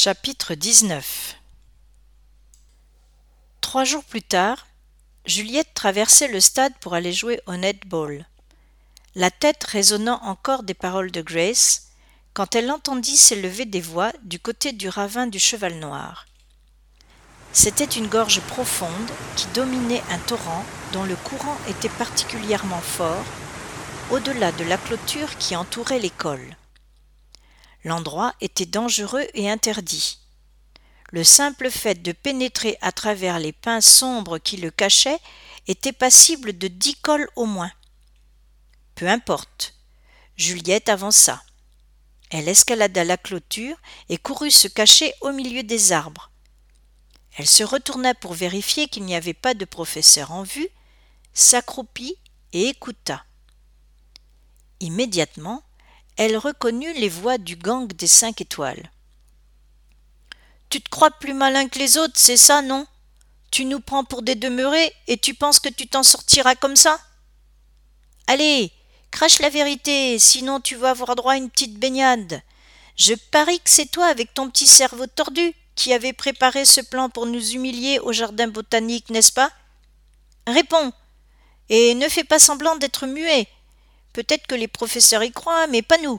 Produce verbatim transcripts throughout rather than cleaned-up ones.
Chapitre dix-neuf. Trois jours plus tard, Juliette traversait le stade pour aller jouer au netball, la tête résonnant encore des paroles de Grace, quand elle entendit s'élever des voix du côté du ravin du Cheval Noir. C'était une gorge profonde qui dominait un torrent dont le courant était particulièrement fort, au-delà de la clôture qui entourait l'école. L'endroit était dangereux et interdit. Le simple fait de pénétrer à travers les pins sombres qui le cachaient était passible de dix cols au moins. Peu importe. Juliette avança. Elle escalada la clôture et courut se cacher au milieu des arbres. Elle se retourna pour vérifier qu'il n'y avait pas de professeur en vue, s'accroupit et écouta. Immédiatement, elle reconnut les voix du gang des cinq étoiles. « Tu te crois plus malin que les autres, c'est ça, non? Tu nous prends pour des demeurés et tu penses que tu t'en sortiras comme ça? Allez, crache la vérité, sinon tu vas avoir droit à une petite baignade. Je parie que c'est toi avec ton petit cerveau tordu qui avait préparé ce plan pour nous humilier au jardin botanique, n'est-ce pas? Réponds, et ne fais pas semblant d'être muet. Peut-être que les professeurs y croient, mais pas nous. »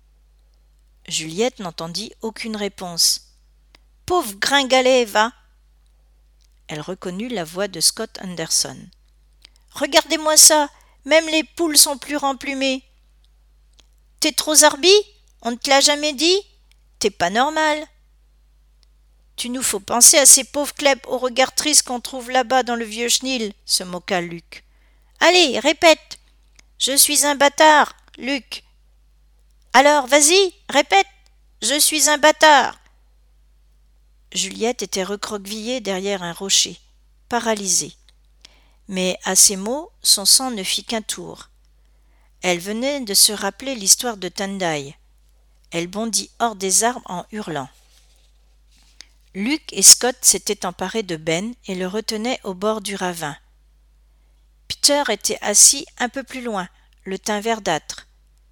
Juliette n'entendit aucune réponse. « Pauvre gringalet, va !» Elle reconnut la voix de Scott Anderson. « Regardez-moi ça, même les poules sont plus remplumées. »« T'es trop zarbi? On ne te l'a jamais dit? T'es pas normal. »« Tu nous faut penser à ces pauvres clèbes au regard triste qu'on trouve là-bas dans le vieux chenil, » se moqua Luc. « Allez, répète. Je suis un bâtard, Luc. Alors, vas-y, répète. Je suis un bâtard. » Juliette était recroquevillée derrière un rocher, paralysée. Mais à ces mots, son sang ne fit qu'un tour. Elle venait de se rappeler l'histoire de Tendai. Elle bondit hors des arbres en hurlant. Luc et Scott s'étaient emparés de Ben et le retenaient au bord du ravin. Peter était assis un peu plus loin, le teint verdâtre.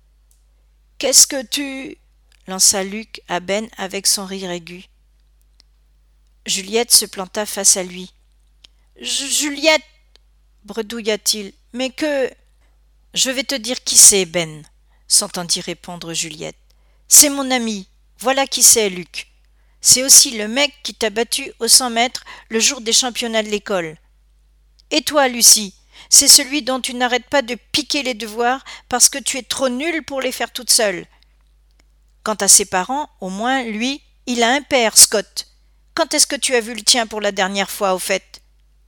« Qu'est-ce que tu… » lança Luc à Ben avec son rire aigu. Juliette se planta face à lui. « Juliette !» bredouilla-t-il. « Mais que… » ?»« Je vais te dire qui c'est, Ben, » s'entendit répondre Juliette. « C'est mon ami. Voilà qui c'est, Luc. C'est aussi le mec qui t'a battu au cent mètres le jour des championnats de l'école. Et toi, Lucie, c'est celui dont tu n'arrêtes pas de piquer les devoirs parce que tu es trop nulle pour les faire toute seule. Quant à ses parents, au moins, lui, il a un père, Scott. Quand est-ce que tu as vu le tien pour la dernière fois, au fait ?»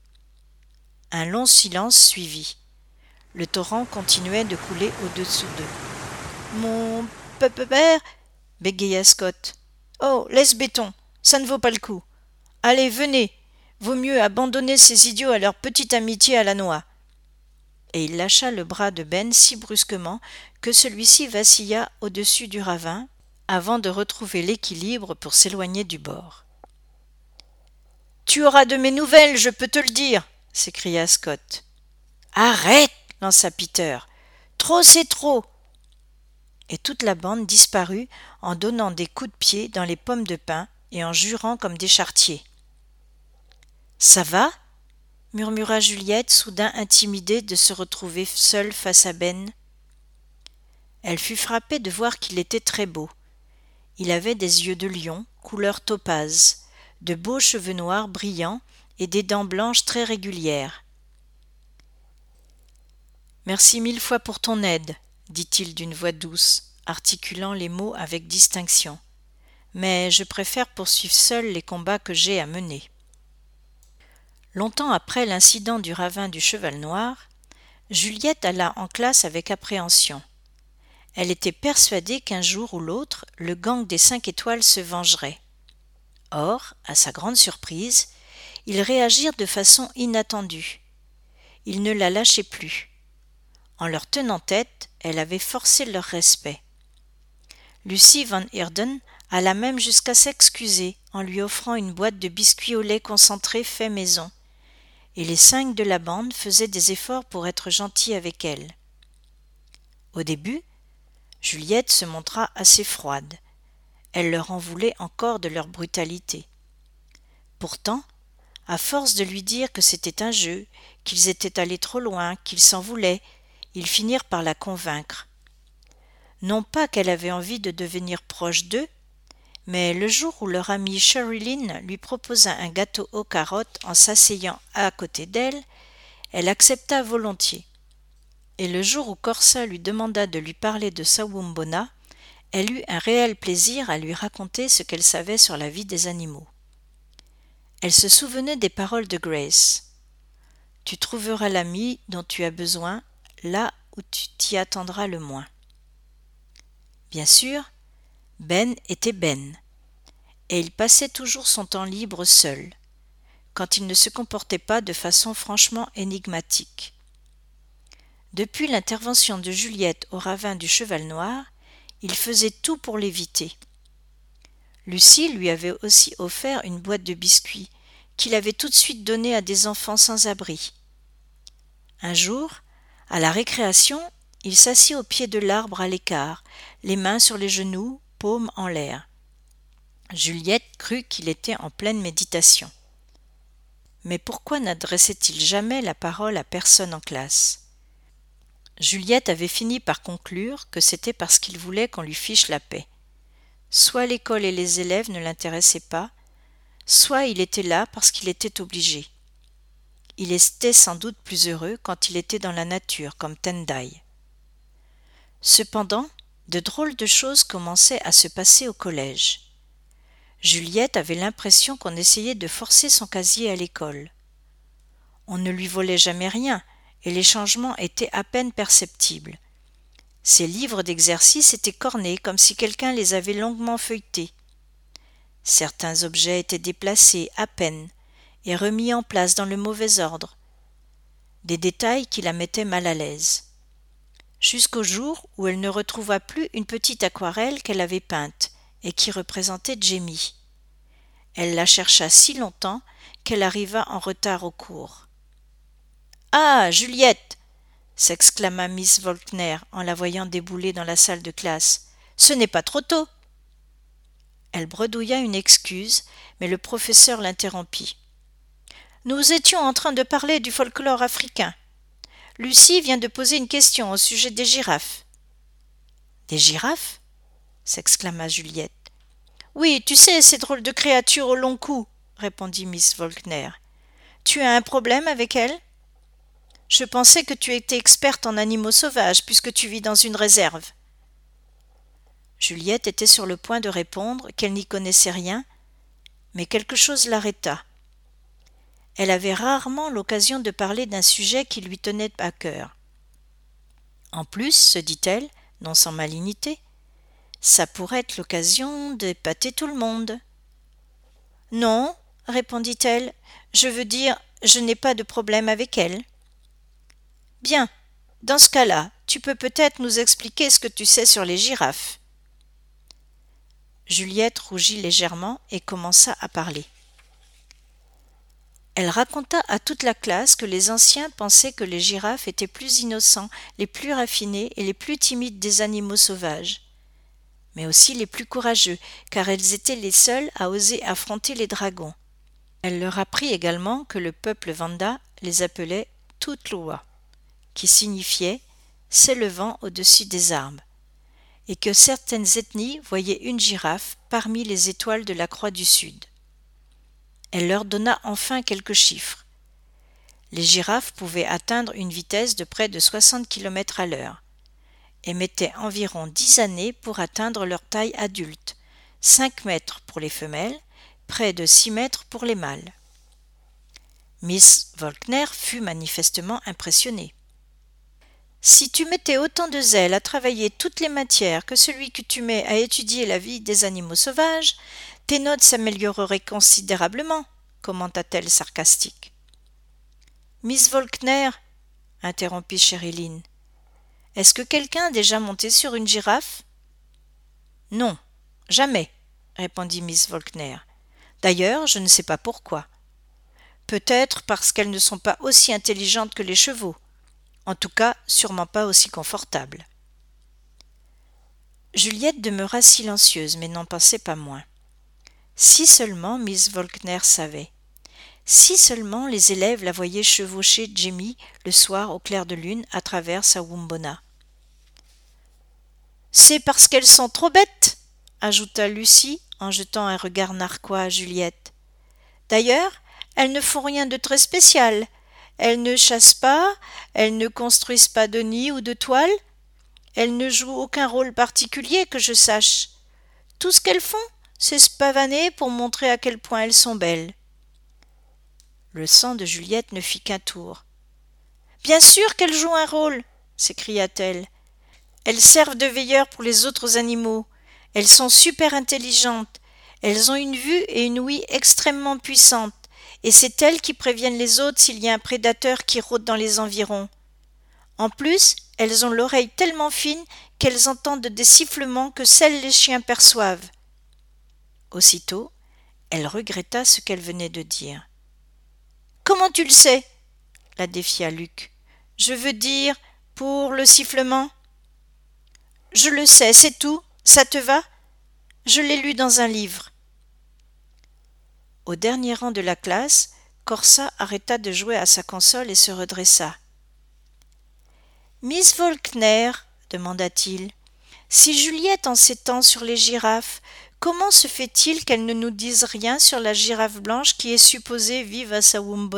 Un long silence suivit. Le torrent continuait de couler au-dessous d'eux. « Mon père » bégaya Scott. « Oh, laisse béton, ça ne vaut pas le coup. Allez, venez, vaut mieux abandonner ces idiots à leur petite amitié à la noix. » Et il lâcha le bras de Ben si brusquement que celui-ci vacilla au-dessus du ravin avant de retrouver l'équilibre pour s'éloigner du bord. « Tu auras de mes nouvelles, je peux te le dire !» s'écria Scott. « Arrête !» lança Peter. « Trop, c'est trop !» Et toute la bande disparut en donnant des coups de pied dans les pommes de pin et en jurant comme des charretiers. « Ça va ?» murmura Juliette, soudain intimidée de se retrouver seule face à Ben. Elle fut frappée de voir qu'il était très beau. Il avait des yeux de lion, couleur topaze, de beaux cheveux noirs brillants et des dents blanches très régulières. « Merci mille fois pour ton aide, » dit-il d'une voix douce, articulant les mots avec distinction. « Mais je préfère poursuivre seul les combats que j'ai à mener. » Longtemps après l'incident du ravin du Cheval Noir, Juliette alla en classe avec appréhension. Elle était persuadée qu'un jour ou l'autre, le gang des cinq étoiles se vengerait. Or, à sa grande surprise, ils réagirent de façon inattendue. Ils ne la lâchaient plus. En leur tenant tête, elle avait forcé leur respect. Lucie Van Heerden alla même jusqu'à s'excuser en lui offrant une boîte de biscuits au lait concentré fait maison, et les cinq de la bande faisaient des efforts pour être gentils avec elle. Au début, Juliette se montra assez froide. Elle leur en voulait encore de leur brutalité. Pourtant, à force de lui dire que c'était un jeu, qu'ils étaient allés trop loin, qu'ils s'en voulaient, ils finirent par la convaincre. Non pas qu'elle avait envie de devenir proche d'eux, mais le jour où leur amie Sherilyn lui proposa un gâteau aux carottes en s'asseyant à côté d'elle, elle accepta volontiers. Et le jour où Corsa lui demanda de lui parler de Sawumbona, elle eut un réel plaisir à lui raconter ce qu'elle savait sur la vie des animaux. Elle se souvenait des paroles de Grace. « Tu trouveras l'ami dont tu as besoin là où tu t'y attendras le moins. » Bien sûr, Ben était Ben, et il passait toujours son temps libre seul, quand il ne se comportait pas de façon franchement énigmatique. Depuis l'intervention de Juliette au ravin du Cheval Noir, il faisait tout pour l'éviter. Lucie lui avait aussi offert une boîte de biscuits qu'il avait tout de suite donnée à des enfants sans abri. Un jour, à la récréation, il s'assit au pied de l'arbre à l'écart, les mains sur les genoux, paumes en l'air. Juliette crut qu'il était en pleine méditation. Mais pourquoi n'adressait-il jamais la parole à personne en classe ? Juliette avait fini par conclure que c'était parce qu'il voulait qu'on lui fiche la paix. Soit l'école et les élèves ne l'intéressaient pas, soit il était là parce qu'il était obligé. Il était sans doute plus heureux quand il était dans la nature, comme Tendai. Cependant, de drôles de choses commençaient à se passer au collège. Juliette avait l'impression qu'on essayait de forcer son casier à l'école. On ne lui volait jamais rien, et les changements étaient à peine perceptibles. Ses livres d'exercice étaient cornés comme si quelqu'un les avait longuement feuilletés. Certains objets étaient déplacés à peine et remis en place dans le mauvais ordre. Des détails qui la mettaient mal à l'aise. Jusqu'au jour où elle ne retrouva plus une petite aquarelle qu'elle avait peinte et qui représentait Jamie. Elle la chercha si longtemps qu'elle arriva en retard au cours. « Ah, Juliette !» s'exclama Miss Volkner en la voyant débouler dans la salle de classe. « Ce n'est pas trop tôt !» Elle bredouilla une excuse, mais le professeur l'interrompit. « Nous étions en train de parler du folklore africain. Lucie vient de poser une question au sujet des girafes. »« Des girafes ?» s'exclama Juliette. « Oui, tu sais, ces drôles de créatures au long cou, » répondit Miss Volkner. « Tu as un problème avec elles ? Je pensais que tu étais experte en animaux sauvages puisque tu vis dans une réserve. » Juliette était sur le point de répondre qu'elle n'y connaissait rien, mais quelque chose l'arrêta. Elle avait rarement l'occasion de parler d'un sujet qui lui tenait à cœur. En plus, se dit-elle, non sans malignité, ça pourrait être l'occasion d'épater tout le monde. « Non, répondit-elle, je veux dire, je n'ai pas de problème avec elle. »« Bien, dans ce cas-là, tu peux peut-être nous expliquer ce que tu sais sur les girafes. » Juliette rougit légèrement et commença à parler. Elle raconta à toute la classe que les anciens pensaient que les girafes étaient plus innocents, les plus raffinés et les plus timides des animaux sauvages, mais aussi les plus courageux, car elles étaient les seules à oser affronter les dragons. Elle leur apprit également que le peuple Vanda les appelait Tutluwa, qui signifiait « s'élevant au-dessus des arbres », et que certaines ethnies voyaient une girafe parmi les étoiles de la Croix du Sud. Elle leur donna enfin quelques chiffres. Les girafes pouvaient atteindre une vitesse de près de soixante kilomètres à l'heure et mettaient environ dix années pour atteindre leur taille adulte, cinq mètres pour les femelles, près de six mètres pour les mâles. Miss Volkner fut manifestement impressionnée. « Si tu mettais autant de zèle à travailler toutes les matières que celui que tu mets à étudier la vie des animaux sauvages, tes notes s'amélioreraient considérablement, » commenta-t-elle sarcastique. « Miss Volkner, » interrompit Sherilyn, « est-ce que quelqu'un a déjà monté sur une girafe ?»« Non, jamais, » répondit Miss Volkner. « D'ailleurs, je ne sais pas pourquoi. Peut-être parce qu'elles ne sont pas aussi intelligentes que les chevaux. En tout cas, sûrement pas aussi confortables. » Juliette demeura silencieuse, mais n'en pensait pas moins. Si seulement Miss Volkner savait. Si seulement les élèves la voyaient chevaucher Jamie le soir au clair de lune à travers sa Wumbona. « C'est parce qu'elles sont trop bêtes !» ajouta Lucie en jetant un regard narquois à Juliette. « D'ailleurs, elles ne font rien de très spécial. Elles ne chassent pas, elles ne construisent pas de nid ou de toile. Elles ne jouent aucun rôle particulier que je sache. Tout ce qu'elles font, c'est se pavaner pour montrer à quel point elles sont belles. » Le sang de Juliette ne fit qu'un tour. « Bien sûr qu'elles jouent un rôle !» s'écria-t-elle. « Elles servent de veilleurs pour les autres animaux. Elles sont super intelligentes. Elles ont une vue et une ouïe extrêmement puissantes. Et c'est elles qui préviennent les autres s'il y a un prédateur qui rôde dans les environs. En plus, elles ont l'oreille tellement fine qu'elles entendent des sifflements que seuls les chiens perçoivent. » Aussitôt, elle regretta ce qu'elle venait de dire. « Comment tu le sais ?» la défia Luc. « Je veux dire, pour le sifflement. »« Je le sais, c'est tout. Ça te va ? Je l'ai lu dans un livre. » Au dernier rang de la classe, Corsa arrêta de jouer à sa console et se redressa. « Miss Volkner, demanda-t-il, si Juliette en sait tant sur les girafes, comment se fait-il qu'elle ne nous dise rien sur la girafe blanche qui est supposée vivre à sa Wumbona ?»«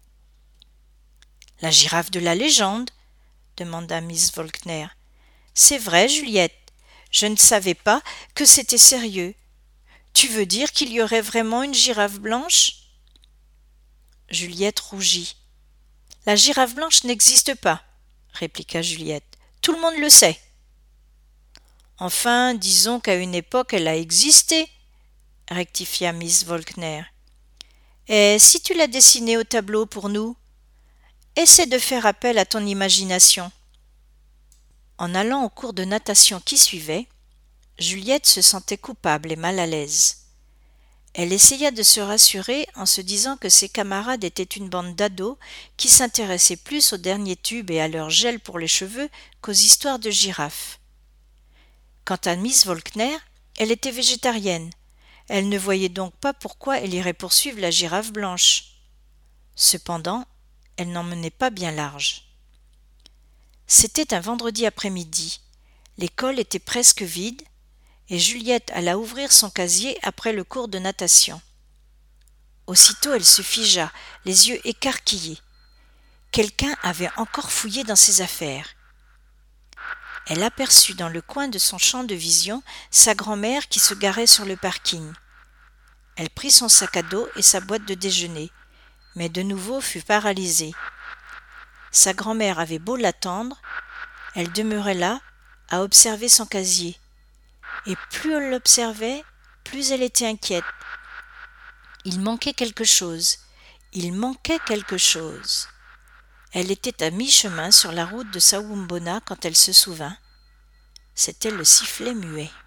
La girafe de la légende ?» demanda Miss Volkner. « C'est vrai, Juliette, je ne savais pas que c'était sérieux. Tu veux dire qu'il y aurait vraiment une girafe blanche ?» Juliette rougit. « La girafe blanche n'existe pas, » répliqua Juliette. « Tout le monde le sait. »« Enfin, disons qu'à une époque elle a existé, » rectifia Miss Volkner. « Et si tu la dessinais au tableau pour nous ? Essaie de faire appel à ton imagination. » En allant au cours de natation qui suivait, Juliette se sentait coupable et mal à l'aise. Elle essaya de se rassurer en se disant que ses camarades étaient une bande d'ados qui s'intéressaient plus aux derniers tubes et à leur gel pour les cheveux qu'aux histoires de girafes. Quant à Miss Volkner, elle était végétarienne. Elle ne voyait donc pas pourquoi elle irait poursuivre la girafe blanche. Cependant, elle n'en menait pas bien large. C'était un vendredi après-midi. L'école était presque vide et Juliette alla ouvrir son casier après le cours de natation. Aussitôt elle se figea, les yeux écarquillés. Quelqu'un avait encore fouillé dans ses affaires. Elle aperçut dans le coin de son champ de vision sa grand-mère qui se garait sur le parking. Elle prit son sac à dos et sa boîte de déjeuner, mais de nouveau fut paralysée. Sa grand-mère avait beau l'attendre, elle demeurait là, à observer son casier. Et plus elle l'observait, plus elle était inquiète. Il manquait quelque chose. Il manquait quelque chose. Elle était à mi-chemin sur la route de sa Wumbona quand elle se souvint. C'était le sifflet muet.